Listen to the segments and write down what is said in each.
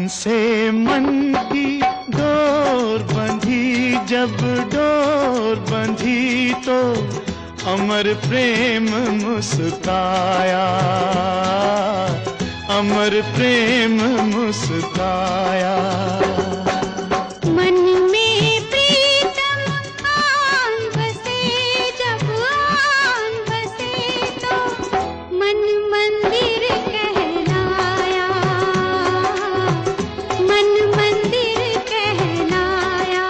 से मन की डोर बंधी, जब डोर बंधी तो अमर प्रेम मुस्काया, अमर प्रेम मुस्काया। मन में प्रीतम आन बसे, जब आन बसे तो मन मंदिर कहलाया, मन मंदिर कहलाया।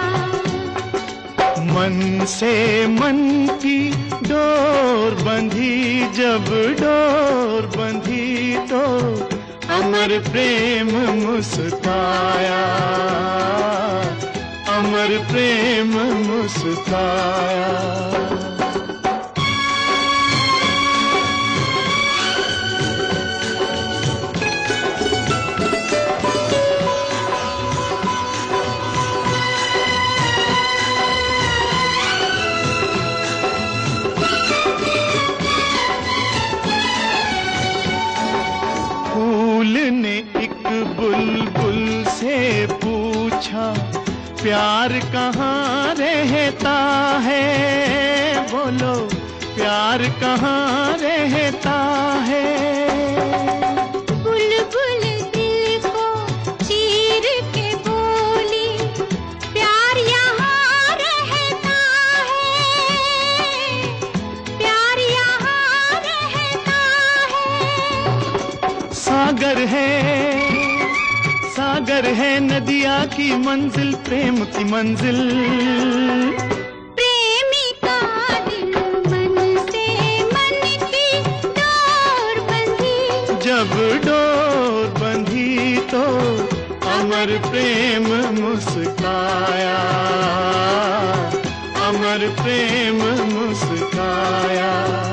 मन से मन की डोर बंधी, जब डोर बंधी तो अमर प्रेम मुस्काया, अमर प्रेम मुस्काया। फूल ने एक बुलबुल से पूछा, प्यार कहाँ रहता है, बोलो प्यार कहाँ रहता है। बुलबुल दिल को चीर के बोली, प्यार यहाँ रहता है, प्यार यहाँ रहता है। सागर है, सागर है नदिया की मंजिल, प्रेम की मंजिल। प्रेमी का दिल मन से मन की डोर बंधी, जब डोर बंधी तो अमर प्रेम मुस्काया, अमर प्रेम मुस्काया।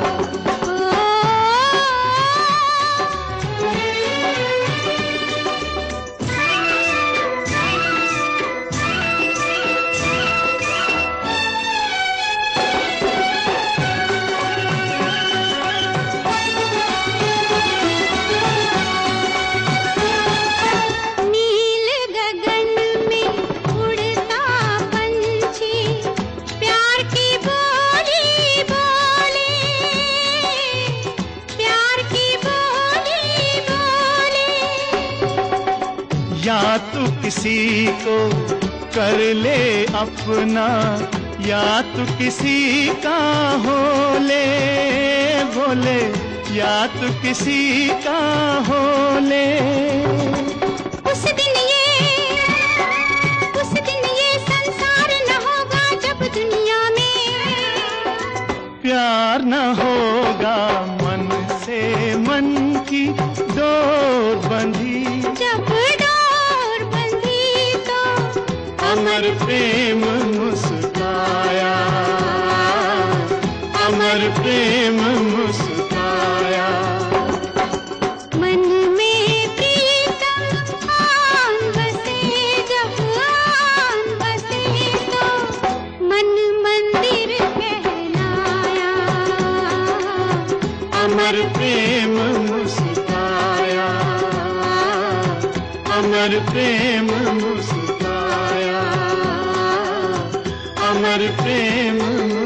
या तू किसी को कर ले अपना, या तू किसी का हो ले, बोले या तू किसी का हो ले। उस दिन ये संसार न होगा, जब दुनिया में प्यार न होगा। मन से मन की डोर बंधी, जब डोर बंधी तो अमर प्रेम मुस्काया, अमर प्रेम मुस्काया। मन में प्रीतम आन बसे, जब आन बसे तो मन मंदिर कहलाया, अमर प्रेम मुस्काया, अमर प्रेम मुस्काया, अमर प्रेम